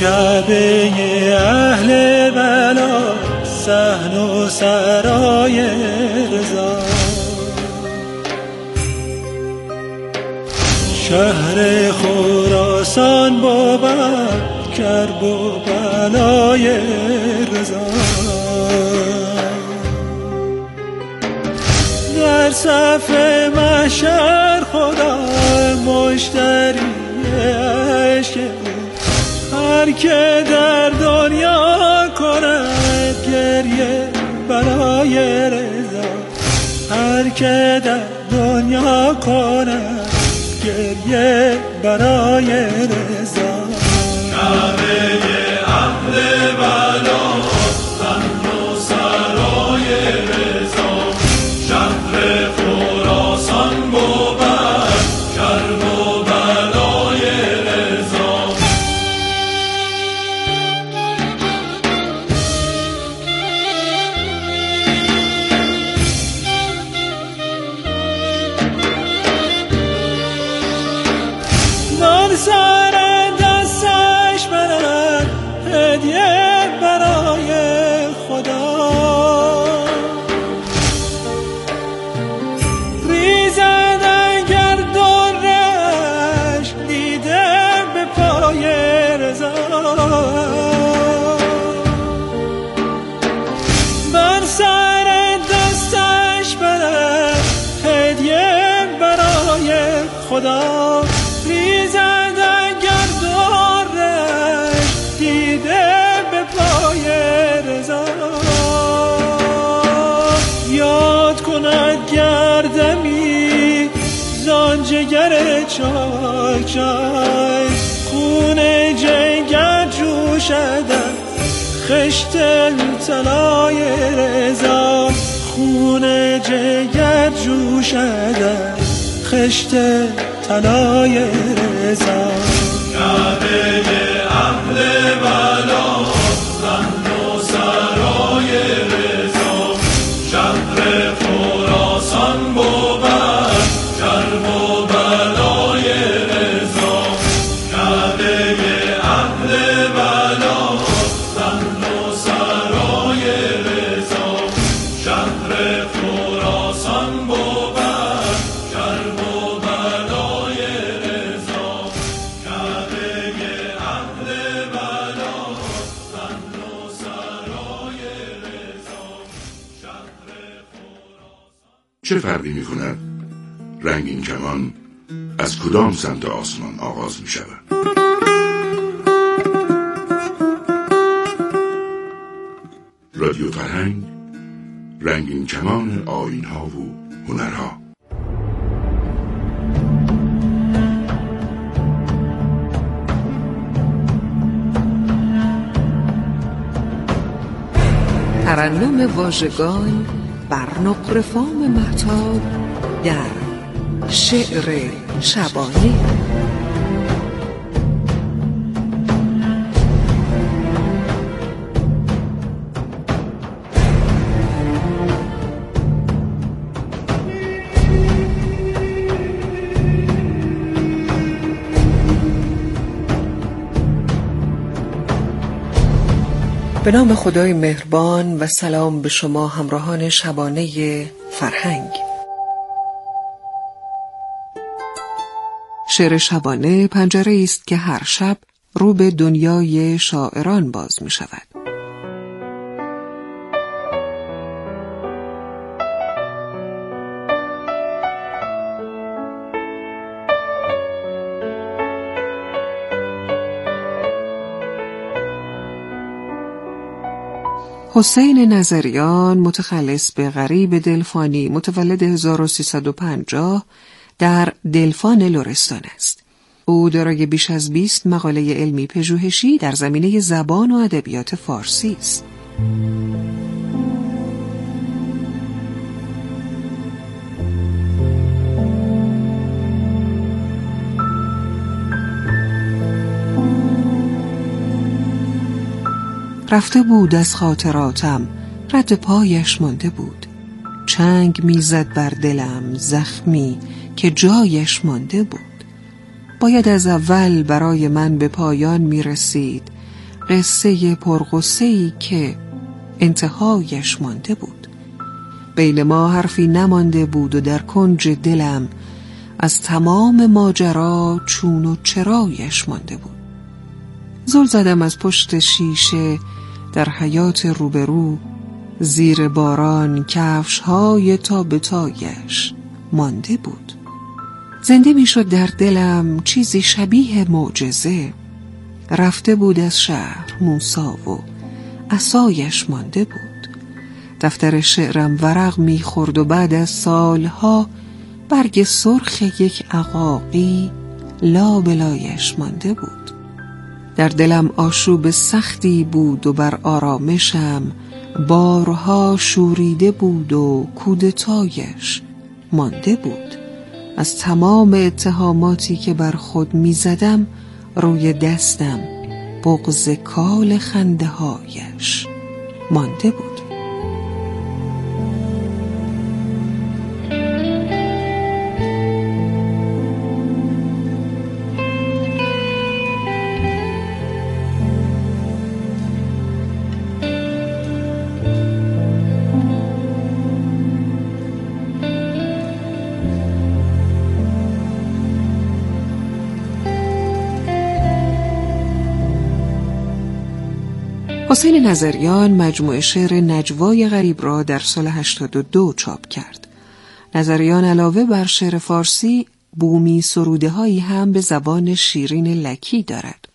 کعبه اهل بلا، صحن و سرای رضا. شهر خراسان بود کرب و بلای رضا. در صف محشر خدا مشتری عشق، هر که در دنیا کند گریه برای رضا. هر که در دنیا کند گریه برای رضا. کعبه اهل بلا، صحن و سرای رضا. شهر خراسان بود کرب و بلای رضا. من سر دستش برد هدیه برای خدا. ریزد اگر درش دیده به پای رضا. من سر دستش برد هدیه برای خدا. ریزد اگر دورش دیده به پای رضا. یاد کند گردمی زان جگر چاک چای، خون جگر جوشد خشت طلای رضا. خون جگر جوشد خشت طلای رضا. کعبه اهل بلا، صحن و سرای رضا. شهر خراسان بود کرب و بلای رضا. کعبه اهل بلا، صحن و سرای رضا. شهر خراسان بود کرب و بلای رضا. کعبه اهل بلا، صحن و سرای رضا. شهر خراسان. چه فرقی می کند رنگین کمان از کدام سمت آسمان آغاز می شود؟ رادیو فرهنگ، رنگین کمان آیین‌ها و هنرها. ترنم واژگان بر نقره فام مهتاب در شعر شبانه. به نام خدای مهربان و سلام به شما همراهان شبانه فرهنگ. شعر شبانه پنجره است که هر شب رو به دنیای شاعران باز می شود. حسین نظریان، متخلص به غریب دلفانی، متولد 1350 در دلفان لرستان است. او دارای بیش از 20 مقاله علمی پژوهشی در زمینه زبان و ادبیات فارسی است. رفته بود از خاطراتم، رد پایش مانده بود. چنگ میزد بر دلم زخمی که جایش مانده بود. باید از اول برای من به پایان میرسید، قصه پرغصه‌ای که انتهایش مانده بود. بین ما حرفی نمانده بود و در کنج دلم از تمام ماجرا چون و چرایش مانده بود. زل زدم از پشت شیشه در حیاط روبرو، زیر باران کفش‌های تا به تایش مانده بود. زنده میشد در دلم چیزی شبیه معجزه. رفته بود از شهر موسی و عصایش مانده بود. دفتر شعرم ورق میخورد و بعد از سالها برگ سرخ یک عقاقی لابلایش مانده بود. در دلم آشوب سختی بود و بر آرامشم بارها شوریده بود و کودتایش مانده بود. از تمام اتهاماتی که بر خود می زدم روی دستم بغض کال خنده هایش مانده بود. حسین نظریان مجموعه شعر نجوای غریب را در سال 82 چاپ کرد. نظریان علاوه بر شعر فارسی، بومی سروده هایی هم به زبان شیرین لکی دارد.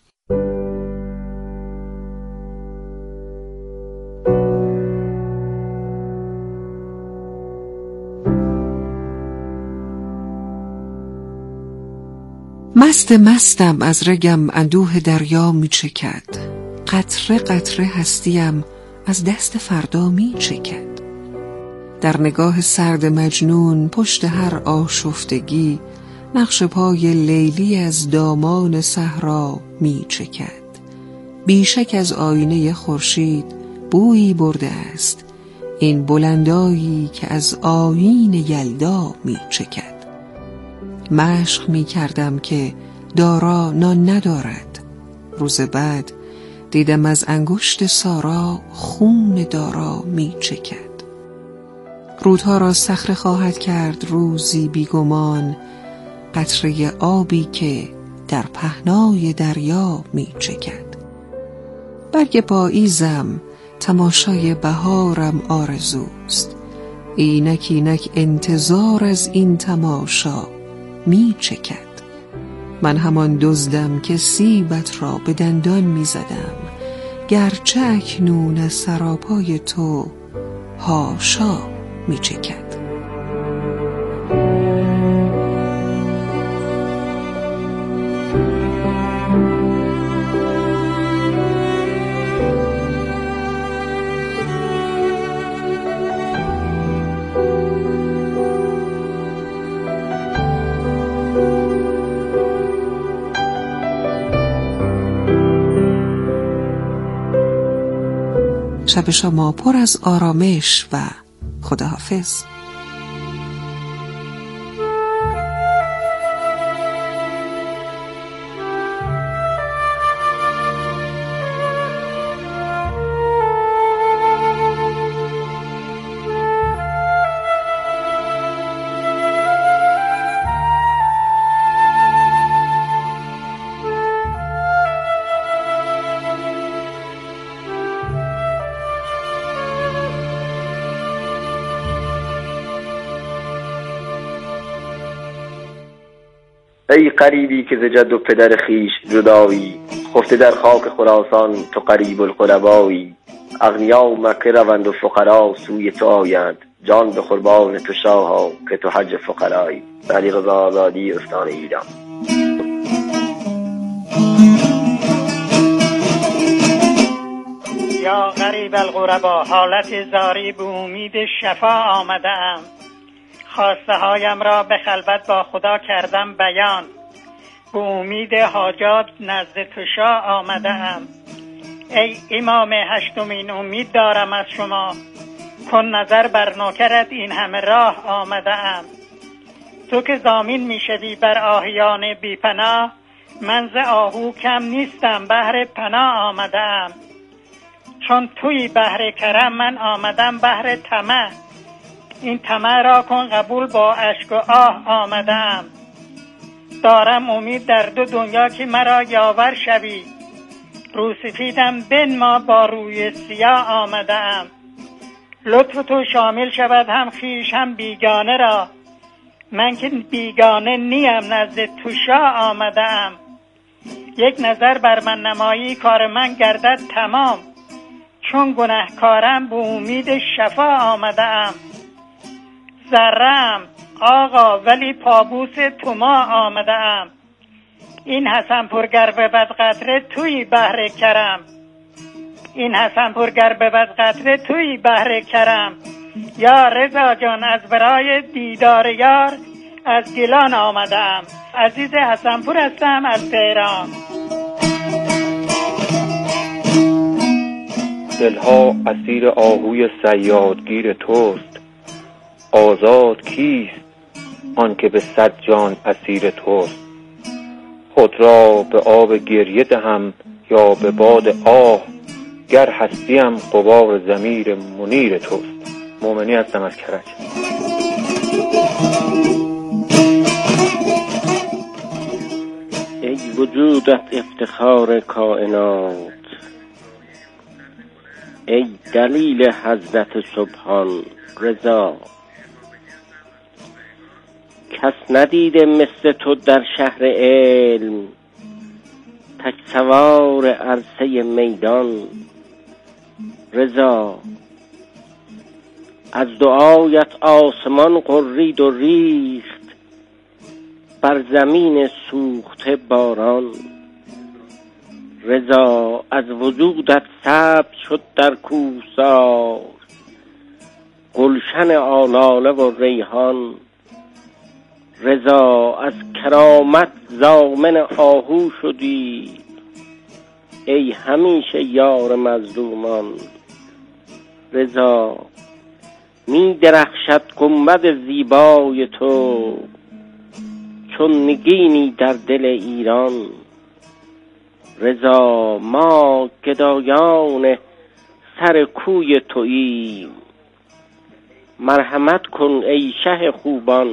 مستم از رگم اندوه دریا می چکد. قطره قطره هستیم از دست فردا می چکد. در نگاه سرد مجنون پشت هر آشفتگی نقش پای لیلی از دامان صحرا می چکد. بیشک از آینه خورشید بویی برده است این بلندایی که از آیین یلدا می چکد. مشق می کردم که دارا نان ندارد. روز بعد دیدم از انگشت سارا خون دارا می چکد. رودها را صخره خواهد کرد روزی بیگمان قطره آبی که در پهنای دریا می چکد. برگ پاییزم تماشای بهارم آرزوست. اینک اینک انتظار از این تماشا می چکد. من همان دزدم که سیبت را به دندان می زدم، گرچه اکنون از سراپای تو هاشا می چکد. شب شما پر از آرامش و خداحافظ. ای قریبی که ز جد و پدر خیش جدایی، خفته در خاک خراسان تو قریب القربایی. اغنیا مکه روند و فقرا سوی تو آیند، جان به قربان تو شاها که تو حج فقرایی. علیرضا آزادی، استان ایران. یا غریب الغربا، حالت زاری به امید شفا آمدم. خواسته هایم را به خلوت با خدا کردم بیان، به امید حاجات نزد تو شاه آمدم. ای امام هشتمین امید دارم از شما، کن نظر بر نوکرت این همه راه آمدم. تو که ضامن می شوی بر آهیان بی پناه، من ز آهو کم نیستم بهر پناه آمدم. چون توی بهر کرم من آمدم بهر طمع. این طمع را کن قبول با اشک و آه آمدم. دارم امید در دو دنیا که مرا یاور شوی. روسفیدم بنما با روی سیاه آمدم. لطف تو شامل شود هم خویش هم بیگانه را. من که بیگانه نیم نزد تو شاه آمدم. یک نظر بر من نمایی کار من گردد تمام. چون گنهکارم به امید شفا آمدم. ذره‌ام آقا ولی پابوس تو ما آمدم. این حسن پرگر به بد قطره توی بحر کرم. این حسن پرگر به بد قطره توی بحر کرم. یا رضا جان از برای دیدار یار از گیلان آمدم. عزیز حسنپور هستم از تهران. دلها اسیر آهوی صیادگیر توست. آزاد کیست آن که به 100 جان اسیر توست. خود را به آب گریه دهم یا به باد آه. گر هستیم غبار ضمیر منیر توست. مومنی هستم از کرج. ای وجودت افتخار کائنات، ای دلیل حضرت سبحان رضا. کس ندیده مثل تو در شهر علم، تک سوار عرصه میدان رضا. از دعایت آسمان قرید و ریخت، بر زمین سوخته باران رضا. از وجودت سبز شد در کوهسار، گلشن آلاله و ریحان رضا. از کرامت ضامن آهو شدی، ای همیشه یار مظلومان رضا. می درخشد گنبد زیبای تو، چون نگینی در دل ایران رضا. ما گدایان سر کوی توییم، مرحمت کن ای شه خوبان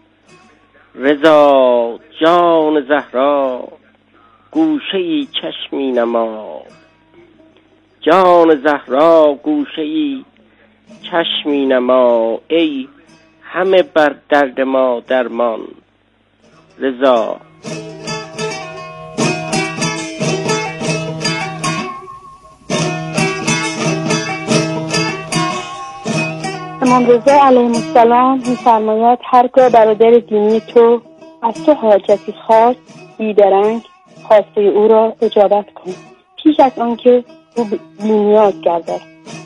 رضا. جان زهرا گوشه ای چشمی نما، جان زهرا گوشه ای چشمی نما. ای همه بر درد ما درمان رضا. امام رضا علیه السلام می‌فرماید هرگاه برادر دینی تو از تو حاجتی خواست، بیدرنگ خواسته او را اجابت کن پیش از آنکه او بی‌نیاز گردد.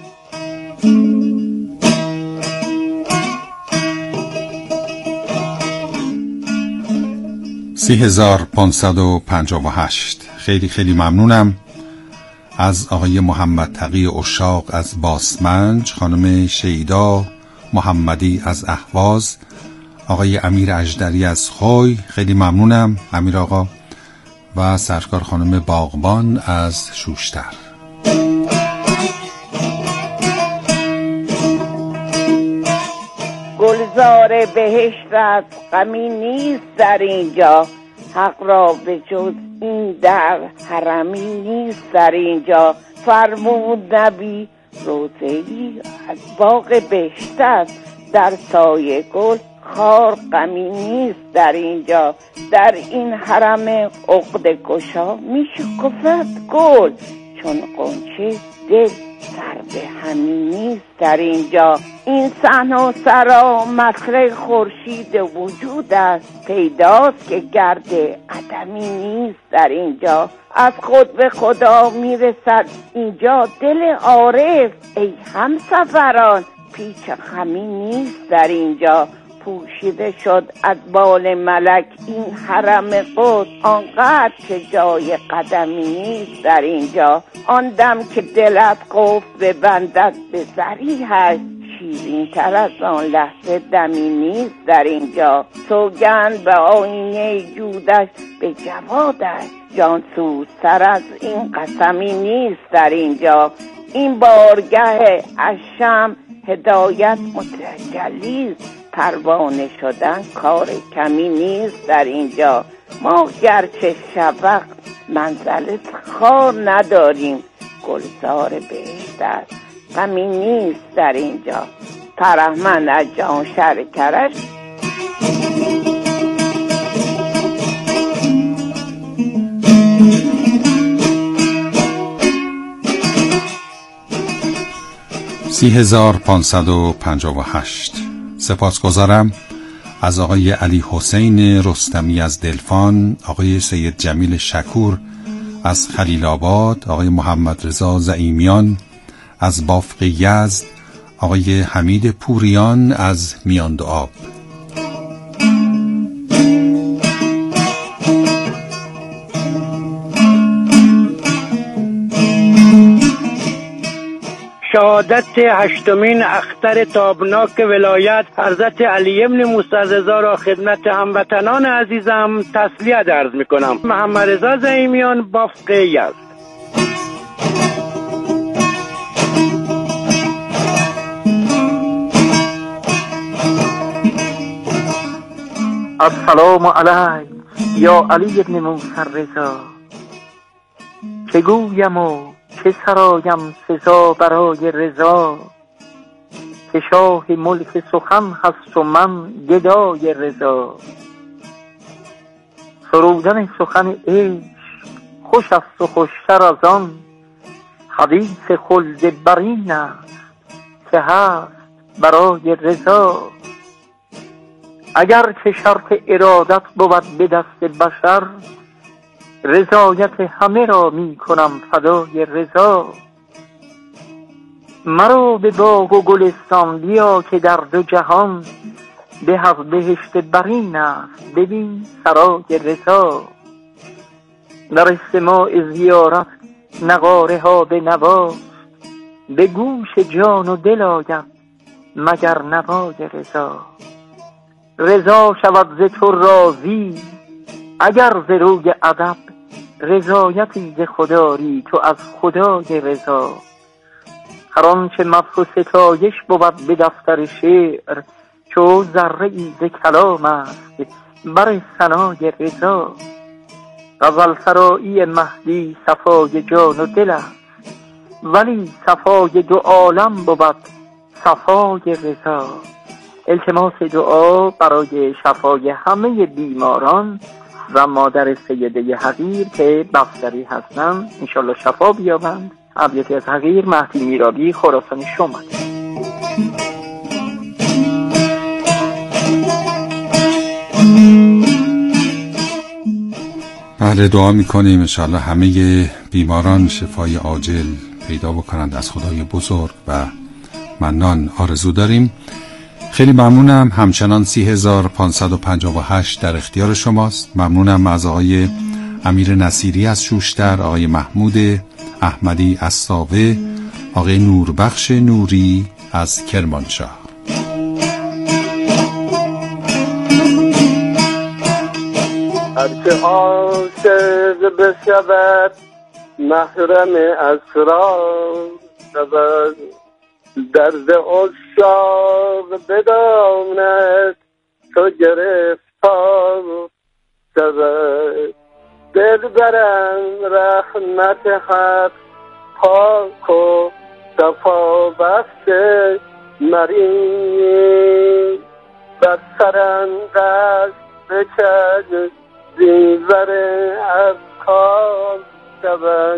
3558. خیلی خیلی ممنونم از آقای محمد تقی عشاق از باسمنج، خانم شیدا محمدی از اهواز، آقای امیر اژدری از خوی، خیلی ممنونم امیر آقا، و سرکار خانم باغبان از شوشتر. گلزار بهشت از غمی نیست در اینجا، حق را به جز این در حرمی نیست در اینجا. فرمود نبی روزه‌ای از باغ بهشت است، در سایه گل خار غمی نیست در اینجا. در این حرم عقده گشا می شکفد گل، چون غنچه دل سر به همین نیست در اینجا. این صحن و سرا مصرع خورشید وجود است، پیداست که گرد عدمی نیست در اینجا. از خود به خدا میرسد اینجا دل عارف، ای همسفران پیچ خمی نیست در اینجا. پوشیده شد از بال ملک این حرم قدس، آنقدر که جای قدمی نیست در اینجا. آن دم که دلت قفل ببندد به زری هست، شیرین تر از آن لحظه دمی نیست در اینجا. سوگند به آینه جودش به جوادش، جان سوزتر از این قسمی نیست در اینجا. این بارگه اشم هدایت متجلی، پروانه شدن کار کمی نیست در اینجا. ما گرچه شفق منزل خار نداریم، گلزار بهشت است غمی نیست در اینجا. فرهمند از جان شرکرش (30,558). سپاسگزارم از آقای علی حسین رستمی از دلفان، آقای سید جمیل شکور از خلیل آباد، آقای محمد رضا زعیمیان از بافق یزد، آقای حمید پوریان از میاند آب. شهادت 8مین اختر تابناک ولایت حضرت علی ابن موسی رضا را خدمت هموطنان عزیزم تسلیت عرض می‌کنم. محمد رضا زعیمیان، بافق یزد. السلام علیک یا علی ابن موسی رضا، چه گویم و چه سرایم سزا برای رضا، که شاه ملک سخن هست و من گدای رضا. سرودن سخن عشق خوش است و خوشتر از آن، حدیث خلد برین است که هست برای رضا. اگر که شرط ارادت بود به دست بشر، رضایت همه را می کنم فدای رضا. مرا به باغ و گلستان بیا که در دو جهان، به از بهشت برین است ببین سرای رضا. در استماع زیارت نغاره ها به نواست، به گوش جان و دل آید مگر نوای رضا. رضا شود ز تو راضی اگر ز روی ادب، رضایتی ز خداری تو از خدای رضا. هر آنچه مدح و ستایش بود به دفتر شعر، چو ذره ای ز کلام است بر ثنای رضا. غزل سرایی مهدی صفای جان و دل است، ولی صفای دو عالم بود صفای رضا. التماس دعا برای شفای همه بیماران و مادر سیده حقیر که بستری هستند، انشالله شفا بیابند. ابیاتی از حقیر، مهدی میرابی، خراسان شمال. بله، دعا میکنیم انشالله همه بیماران شفای عاجل پیدا بکنند از خدای بزرگ و منان آرزو داریم. خیلی ممنونم. همچنان 30,558 در اختیار شماست. ممنونم از آقای امیر نصیری از شوشتر، آقای محمود احمدی از ساوه، آقای نوربخش نوری از کرمانشاه. هرچه عاشق بشود محرم اسرار شود، درد عشاق بداند تو گرفتار شود. دل برم رحمت حق پاک و صفا بخش مریم، بر سرم دست بکش زیور افکار شود.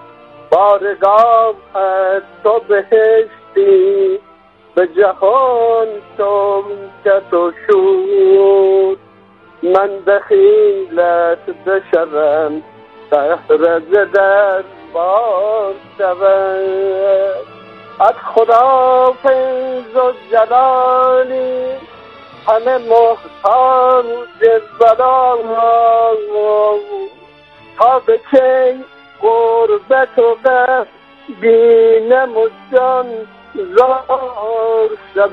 بارگاهت تو بهشتی به جهان سمکت و شور، من بخیلت بشرم بهرز در بار شود. از خدا فیض و جلالی همه محتاج بلا، تا به کی غربت و غم بینم و جان زار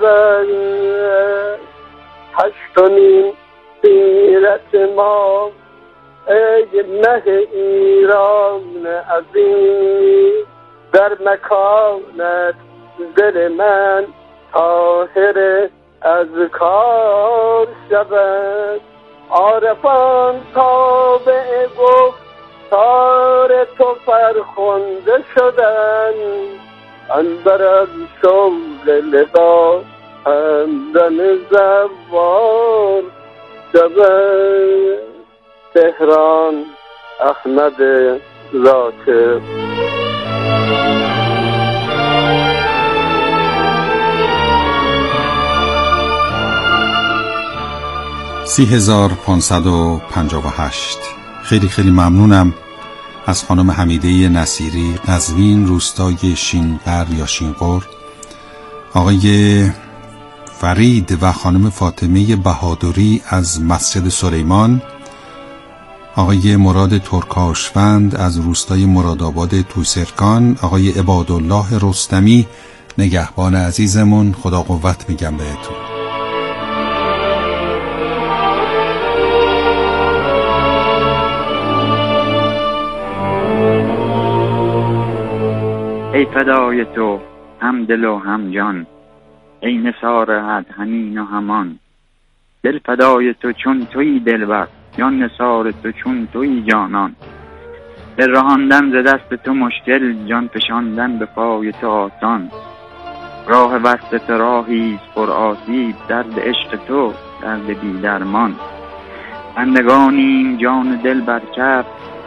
شود. 8 سیرت ما ای مه ایران عظیم، در مکانت دل من طاهر از کار شود. عارفان تابع گفتار تو فرخنده شدن، اندر از شوق لقا همدم زوار شود. تهران، احمد ذاکر. 3558. خیلی خیلی ممنونم از خانم حمیده نصیری، قزوین، روستای شینقر یا شینقر، آقای فرید و خانم فاطمه بهادری از مسجد سلیمان، آقای مراد ترکاشوند از روستای مرادآباد توسرکان، آقای عبادالله رستمی، نگهبان عزیزمون، خدا قوت میگم بهتون. ای فدای تو هم دل و هم جان، ای نثار حد همین و همان. دل فدای تو چون تویی دلبر، جان نثار تو چون تویی جانان. دل رهاندن ز دست تو مشکل، جان فشاندن به پای تو آسان. راه وصل تو راهی است پر آسیب، درد عشق تو درد بی درمان. بندگانیم جان دل بر کف،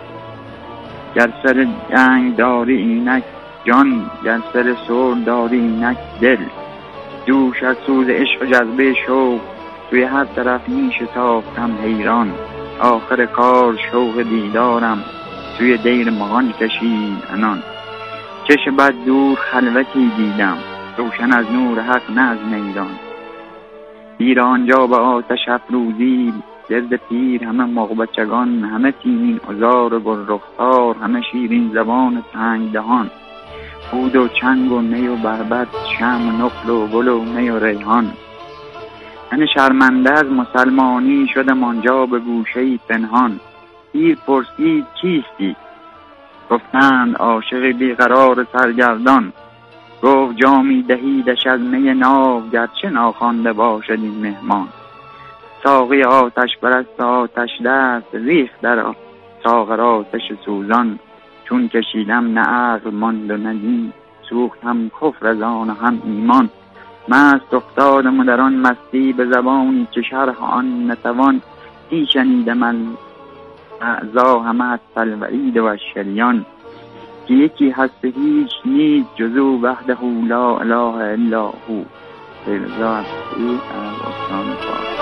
گر سر جنگ داری اینک جان، گر سر سر داری اینک دل. دوش از سوز عشق و جذبه شوق، توی هر طرف می شتافتم حیران. آخر کار شوق دیدارم، توی دیر مغان کشید عنان. چش بد دور خلوتی دیدم، روشن از نور حق نه از میدان. پیر آنجا به آتش افروزی، گرد پیر همه مغبچگان، همه تیمین عذار و گل رخسار، همه شیرین زبان تنگ دهان. عود و چنگ و نی و بربط، شمع و نقل و گل و می و ریحان. من شرمنده از مسلمانی شدم آنجا به گوشه‌ای پنهان. پیر پرسید کیستی؟ گفتند عاشق بیقرار سرگردان. گفت جامی دهیدش از می ناب، گرچه ناخوانده باشد این مهمان. ساقی آتش پرست آتش دست، ریخت در ساغر آتش سوزان. چون کشیدم نه عقل ماند و نه دین، سوخت هم کفر از آن و هم ایمان. مست افتادم و در آن مستی، به زبانی که شرح آن نتوان. ای شنیدم از اعضا همه از الوعید و الشریان، که یکی هست هیچ نیست جزو وحده لا اله الا هو. رضا عبدی از استان فارس.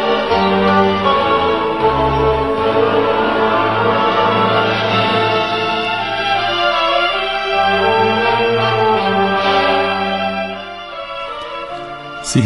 سی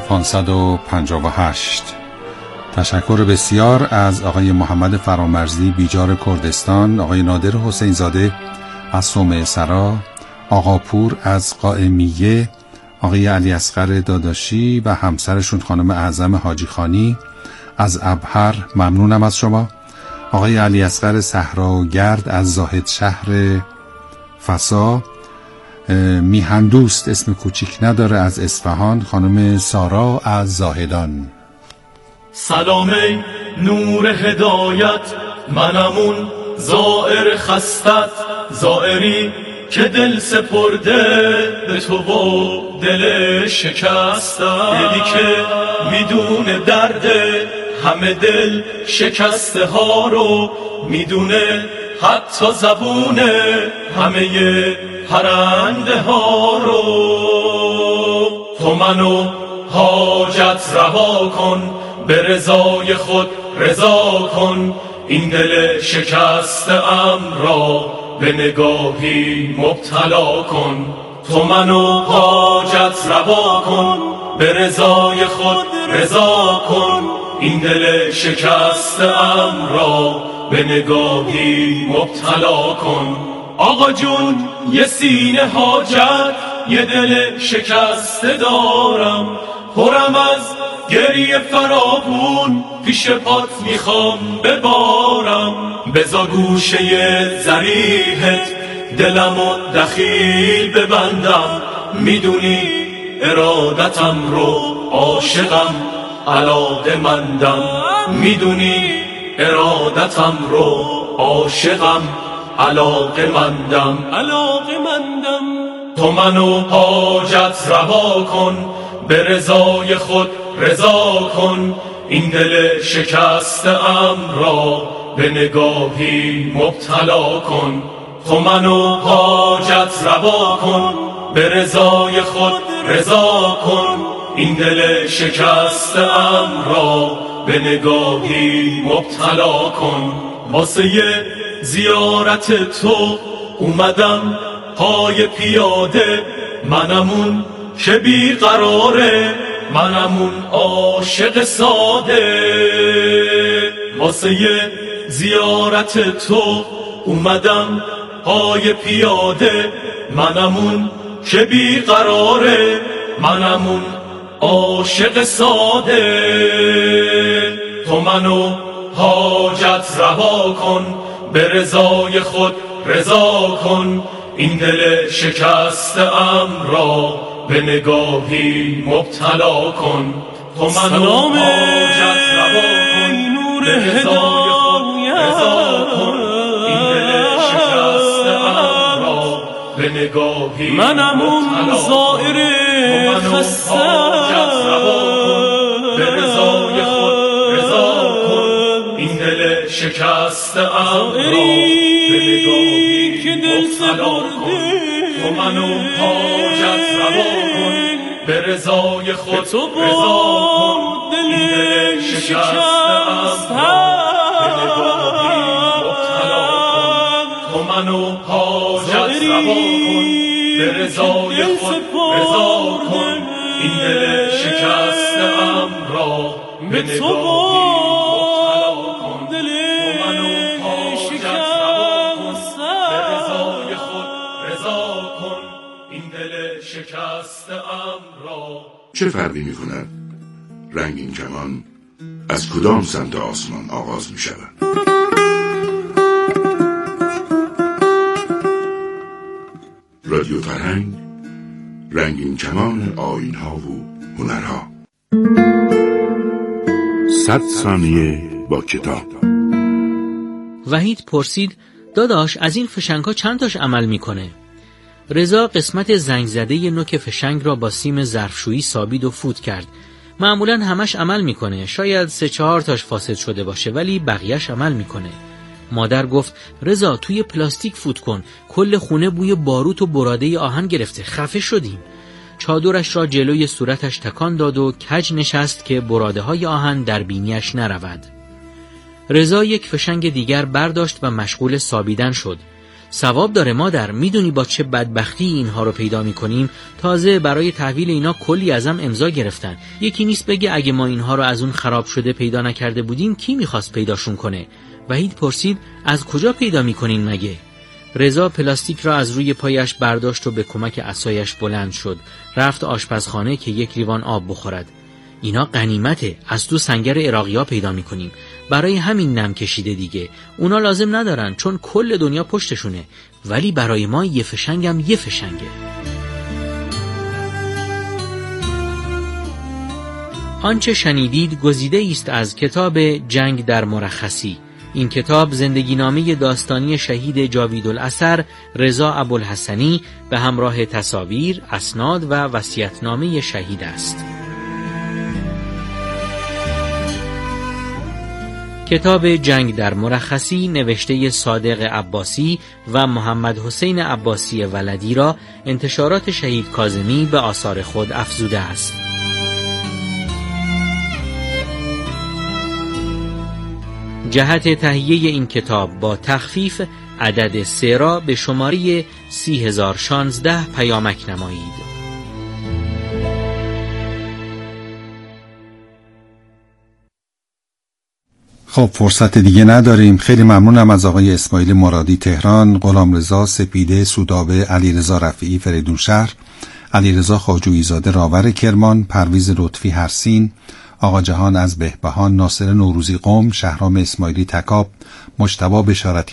3558. تشکر بسیار از آقای محمد فرامرزی بیجار کردستان، آقای نادر حسین زاده از صومعه سرا، آقا پور از قائمیه، آقای علی اصغر داداشی و همسرشون خانم اعظم حاجی خانی از ابهر. ممنونم از شما. آقای علی اصغر صحراگرد از زاهد شهر فسا، میهندوست اسم کوچیک نداره از اصفهان، خانم سارا از زاهدان. سلام ای نور هدایت، منمون زائر خستت. زائری که دل سپرده به تو و دل شکستت. دلی که میدونه درد همه دل شکسته ها رو، میدونه حتی زبون همه پرنده ها رو. تو منو حاجت روا کن، به رضای خود رضا کن. این دل شکسته ام را به نگاهی مبتلا کن. تو منو حاجت روا کن، به رضای خود رضا کن. این دل شکسته ام را به نگاهی مبتلا کن. آقا جون یه سینه حاجت یه دل شکسته دارم، پرم از گریه فراوون پیش پات میخوام ببارم. بزا گوشه ذریحت دلمو دخیل ببندم، میدونی ارادتم رو عاشقم علاقه‌مندم، میدونی ارادتم رو عاشقم علاقه‌مندم. تو منو حاجت رها کن، به رضای خود رضا کن، این دل شکسته ام را به نگاهی مبتلا کن. تو منو حاجت روا کن، به رضای خود رضا کن، این دل شکسته ام را به نگاهی مبتلا کن. واسه زیارت تو اومدم پای پیاده، منمون که بیقراره، منمون عاشق ساده. واسه زیارت تو اومدم پای پیاده، منمون که بیقراره، منمون عاشق ساده. تو منو حاجت رها کن، به رضای خود رضا کن، این دل شکسته ام را به نگاهی مبتلا کن. تو منو حاجت روا کن، به رضای خود رضا کن، این دل شکسته ام را به نگاهی منمون زائر خسته، به رضای خود رضا کن، این دل شکسته ام را به نگاهی مبتلا کن. تو منو حاجت روا کن، به رضای خود رضا کن، این دل شکسته ام را به نگاهی مبتلا کن. تو منو حاجت روا کن، به رضای خود رضا کن، این دل شکسته ام را به نگاهی مبتلا کن. تو منو حاجت روا کن، به رضای خود رضا کن، این دل شکسته ام را. چه فرقی می کند رنگین کمان از کدام سمت آسمان آغاز می شود؟ رادیو فرهنگ، رنگین کمان آیین‌ها و هنرها. 100 ثانیه با کتاب. وحید پرسید داداش از این فشنگ‌ها چند تاش عمل میکنه؟ رضا قسمت زنگ زده نوک فشنگ را با سیم ظرفشویی سابید و فوت کرد. معمولاً همش عمل میکنه، شاید 3-4 تاش فاسد شده باشه ولی بقیه‌اش عمل میکنه. مادر گفت رضا توی پلاستیک فوت کن، کل خونه بوی باروت و براده آهن گرفته، خفه شدیم. چادرش را جلوی صورتش تکان داد و کج نشست که براده های آهن در بینیش نرود. رضا یک فشنگ دیگر برداشت و مشغول سابیدن شد. ثواب داره مادر، میدونی با چه بدبختی اینها رو پیدا میکنیم؟ تازه برای تحویل اینا کلی ازم امضا گرفتن. یکی نیست بگه اگه ما اینها رو از اون خراب شده پیدا نکرده بودیم کی میخواست پیداشون کنه؟ وحید پرسید از کجا پیدا میکنین مگه؟ رضا پلاستیک را از روی پایش برداشت و به کمک عصایش بلند شد. رفت آشپزخانه که یک لیوان آب بخورد. اینا غنیمته، از تو سنگر عراقی‌ها پیدا میکنیم. برای همین نم کشیده دیگه. اونا لازم ندارن چون کل دنیا پشتشونه. ولی برای ما یه فشنگم یه فشنگه. آنچه شنیدید گزیده است از کتاب جنگ در مرخصی. این کتاب زندگینامه داستانی شهید جاویدالاثر رضا ابوالحسنی به همراه تصاویر، اسناد و وصیت‌نامه شهید است. کتاب جنگ در مرخصی نوشته صادق عباسی و محمد حسین عباسی ولدی را انتشارات شهید کاظمی به آثار خود افزوده است. جهت تهیه این کتاب با تخفیف عدد 3 را به شماره 30016 پیامک نمایید. خب فرصت دیگه نداریم. خیلی ممنونم از آقای اسماعیل مرادی تهران، غلامرضا سپیده سودابه، علیرضا رفیعی فریدون شهر، علیرضا خواجویی زاده راور کرمان، پرویز لطفی هرسین، آقا جهان از بهبهان، ناصر نوروزی قم، شهرام اسماعیلی تکاب، مجتبی بشارتی